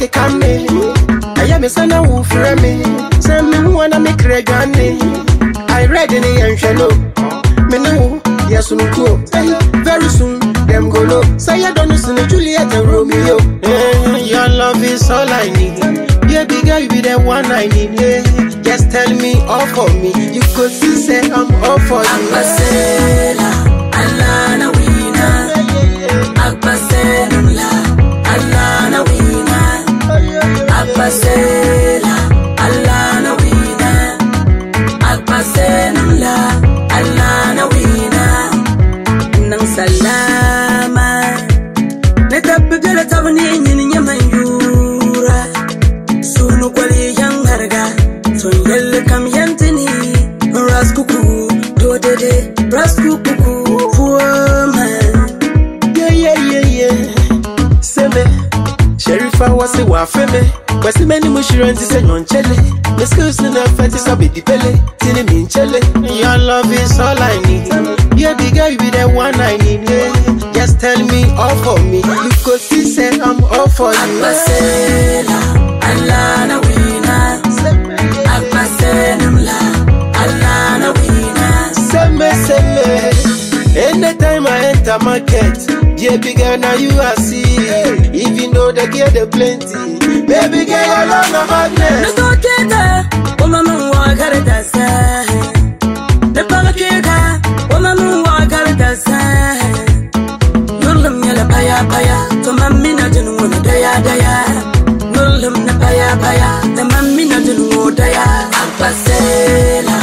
ke kame. I am a son of Frame. Some men wanna make regani. I read in the Anshano. Menu, yes, very soon, them go low. Say I don't listen to Juliet and Romeo. Your love is all I need. Baby girl, you be the one I need. Yeah. Just tell me all for me. You could see, say I'm all for you. Agbasela, Alana wina. Agbaselula, Alana wina. Agbasela, Alana wina. Agbaselula, Alana wina. Nang salama. Netabigala tabani nyamayura. Sunu kwali yang harga. So yelle kam yantini. Raskuku, do dede, raskuku, poor man. Yeah. Seme, Sherifa was a wafeme. Was the many mushrooms is a non-chele. The skills in the fetish of the pele. Tinny chele. Your love is all I need. Yeah, big girl, you be the one I need. Yeah. Just tell me all for me. You could see, say I'm all for you. Agbasela, Alana wina. Agbaselula, Alana wina. Seme. Anytime I enter market, yeah, bigger now you are see. Even though they get the plenty, baby girl, I love my madness. No keta, woman walk out the side. The palakeka, woman walk out the side. Nulum yala paya, to mamina didn't want to daya. Nulum na paya, the mamina didn't want to daya. Agbasela.